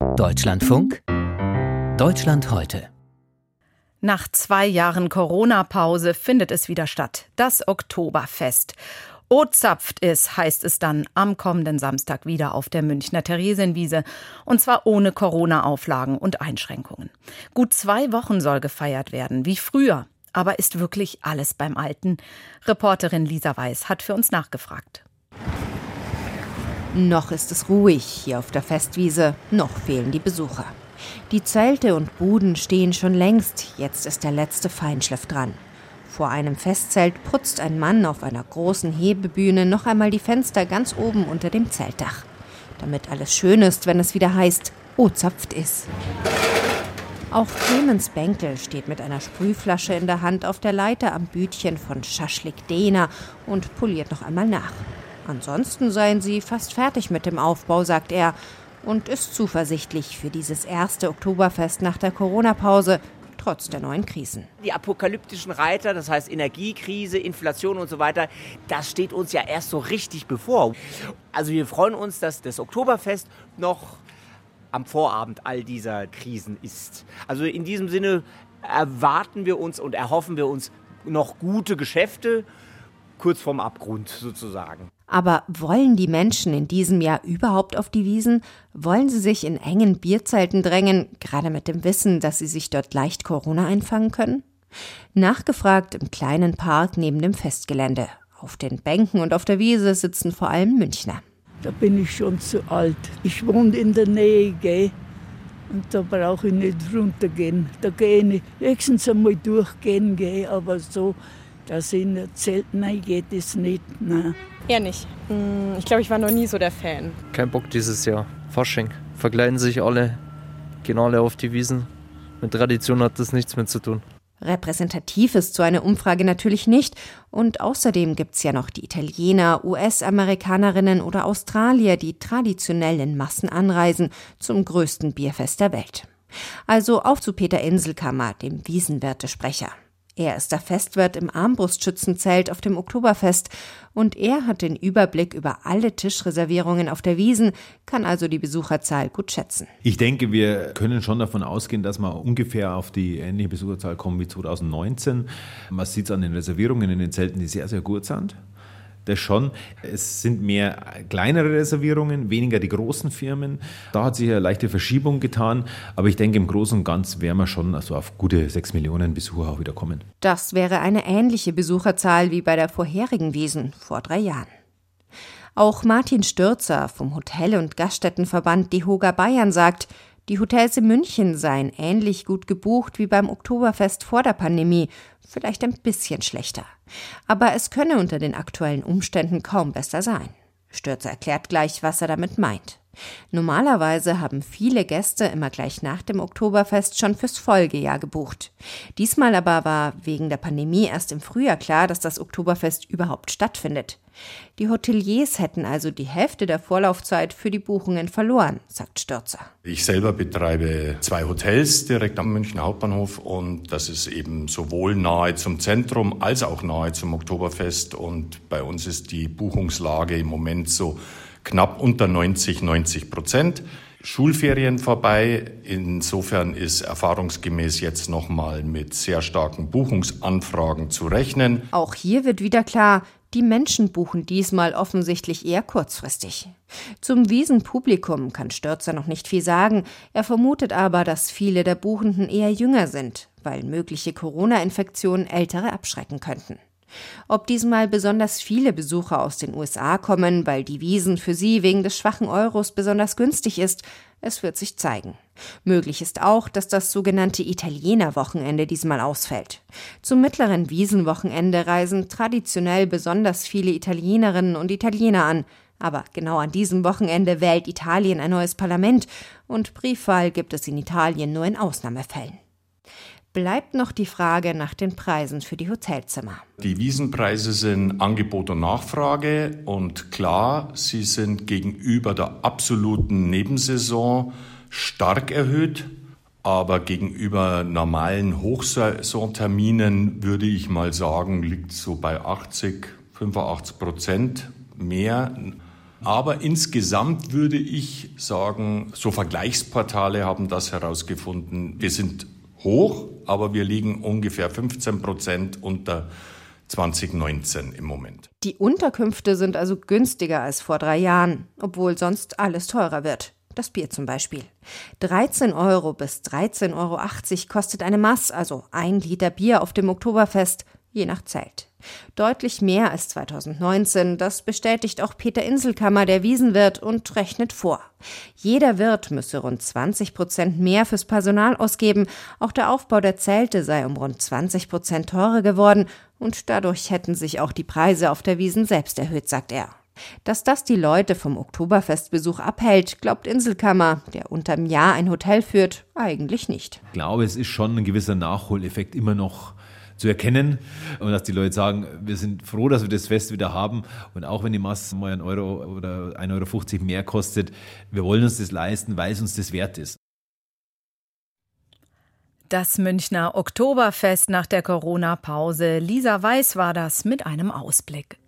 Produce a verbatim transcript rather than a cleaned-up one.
Deutschlandfunk Deutschland heute. Nach zwei Jahren Corona-Pause findet es wieder statt. Das Oktoberfest. O zapft es, heißt es dann am kommenden Samstag wieder auf der Münchner Theresienwiese. Und zwar ohne Corona-Auflagen und Einschränkungen. Gut zwei Wochen soll gefeiert werden, wie früher. Aber ist wirklich alles beim Alten? Reporterin Lisa Weiß hat für uns nachgefragt. Noch ist es ruhig hier auf der Festwiese, noch fehlen die Besucher. Die Zelte und Buden stehen schon längst, jetzt ist der letzte Feinschliff dran. Vor einem Festzelt putzt ein Mann auf einer großen Hebebühne noch einmal die Fenster ganz oben unter dem Zeltdach. Damit alles schön ist, wenn es wieder heißt, O zapft is. Auch Clemens Benkel steht mit einer Sprühflasche in der Hand auf der Leiter am Bütchen von Schaschlik Dena und poliert noch einmal nach. Ansonsten seien sie fast fertig mit dem Aufbau, sagt er, und ist zuversichtlich für dieses erste Oktoberfest nach der Corona-Pause, trotz der neuen Krisen. Die apokalyptischen Reiter, das heißt Energiekrise, Inflation und so weiter, das steht uns ja erst so richtig bevor. Also wir freuen uns, dass das Oktoberfest noch am Vorabend all dieser Krisen ist. Also in diesem Sinne erwarten wir uns und erhoffen wir uns noch gute Geschäfte, kurz vorm Abgrund sozusagen. Aber wollen die Menschen in diesem Jahr überhaupt auf die Wiesen? Wollen sie sich in engen Bierzelten drängen, gerade mit dem Wissen, dass sie sich dort leicht Corona einfangen können? Nachgefragt im kleinen Park neben dem Festgelände. Auf den Bänken und auf der Wiese sitzen vor allem Münchner. Da bin ich schon zu alt. Ich wohne in der Nähe, gell? Und da brauche ich nicht runtergehen. Da gehe ich nicht. Höchstens einmal durchgehen, gell? Aber so, dass ich in ein Zelt reingehe, das nicht. Nein. Eher nicht. Ich glaube, ich war noch nie so der Fan. Kein Bock dieses Jahr. Fasching. Verkleiden sich alle, gehen alle auf die Wiesen. Mit Tradition hat das nichts mehr zu tun. Repräsentativ ist so eine Umfrage natürlich nicht. Und außerdem gibt's ja noch die Italiener, U S-Amerikanerinnen oder Australier, die traditionell in Massen anreisen zum größten Bierfest der Welt. Also auf zu Peter Inselkammer, dem Wiesenwirtesprecher. Er ist der Festwirt im Armbrustschützenzelt auf dem Oktoberfest und er hat den Überblick über alle Tischreservierungen auf der Wiesn, kann also die Besucherzahl gut schätzen. Ich denke, wir können schon davon ausgehen, dass wir ungefähr auf die ähnliche Besucherzahl kommen wie zwanzig neunzehn. Man sieht es an den Reservierungen in den Zelten, die sehr, sehr gut sind. Das schon. Es sind mehr kleinere Reservierungen, weniger die großen Firmen. Da hat sich eine leichte Verschiebung getan. Aber ich denke, im Großen und Ganzen werden wir schon also auf gute sechs Millionen Besucher auch wieder kommen. Das wäre eine ähnliche Besucherzahl wie bei der vorherigen Wiesn vor drei Jahren. Auch Martin Stürzer vom Hotel- und Gaststättenverband DEHOGA Bayern sagt, die Hotels in München seien ähnlich gut gebucht wie beim Oktoberfest vor der Pandemie, vielleicht ein bisschen schlechter. Aber es könne unter den aktuellen Umständen kaum besser sein. Stürzer erklärt gleich, was er damit meint. Normalerweise haben viele Gäste immer gleich nach dem Oktoberfest schon fürs Folgejahr gebucht. Diesmal aber war wegen der Pandemie erst im Frühjahr klar, dass das Oktoberfest überhaupt stattfindet. Die Hoteliers hätten also die Hälfte der Vorlaufzeit für die Buchungen verloren, sagt Stürzer. Ich selber betreibe zwei Hotels direkt am Münchner Hauptbahnhof und das ist eben sowohl nahe zum Zentrum als auch nahe zum Oktoberfest und bei uns ist die Buchungslage im Moment so knapp unter neunzig, neunzig Prozent. Schulferien vorbei. Insofern ist erfahrungsgemäß jetzt nochmal mit sehr starken Buchungsanfragen zu rechnen. Auch hier wird wieder klar, die Menschen buchen diesmal offensichtlich eher kurzfristig. Zum Wiesenpublikum kann Stürzer noch nicht viel sagen. Er vermutet aber, dass viele der Buchenden eher jünger sind, weil mögliche Corona-Infektionen Ältere abschrecken könnten. Ob diesmal besonders viele Besucher aus den U S A kommen, weil die Wiesn für sie wegen des schwachen Euros besonders günstig ist, es wird sich zeigen. Möglich ist auch, dass das sogenannte Italiener-Wochenende diesmal ausfällt. Zum mittleren Wiesenwochenende reisen traditionell besonders viele Italienerinnen und Italiener an. Aber genau an diesem Wochenende wählt Italien ein neues Parlament und Briefwahl gibt es in Italien nur in Ausnahmefällen. Bleibt noch die Frage nach den Preisen für die Hotelzimmer. Die Wiesenpreise sind Angebot und Nachfrage und klar, sie sind gegenüber der absoluten Nebensaison stark erhöht, aber gegenüber normalen Hochsaisonterminen würde ich mal sagen, liegt so bei achtzig, fünfundachtzig Prozent mehr. Aber insgesamt würde ich sagen, so Vergleichsportale haben das herausgefunden. Wir sind hoch, aber wir liegen ungefähr fünfzehn Prozent unter zwanzig neunzehn im Moment. Die Unterkünfte sind also günstiger als vor drei Jahren, obwohl sonst alles teurer wird. Das Bier zum Beispiel. dreizehn Euro bis dreizehn Euro achtzig kostet eine Maß, also ein Liter Bier auf dem Oktoberfest, je nach Zelt. Deutlich mehr als zweitausendneunzehn, das bestätigt auch Peter Inselkammer, der Wiesenwirt, und rechnet vor. Jeder Wirt müsse rund zwanzig Prozent mehr fürs Personal ausgeben, auch der Aufbau der Zelte sei um rund zwanzig Prozent teurer geworden und dadurch hätten sich auch die Preise auf der Wiesn selbst erhöht, sagt er. Dass das die Leute vom Oktoberfestbesuch abhält, glaubt Inselkammer, der unterm Jahr ein Hotel führt, eigentlich nicht. Ich glaube, es ist schon ein gewisser Nachholeffekt immer noch zu erkennen und dass die Leute sagen, wir sind froh, dass wir das Fest wieder haben und auch wenn die Masse mal einen Euro oder ein Euro fünfzig mehr kostet, wir wollen uns das leisten, weil es uns das wert ist. Das Münchner Oktoberfest nach der Corona-Pause. Lisa Weiß war das mit einem Ausblick.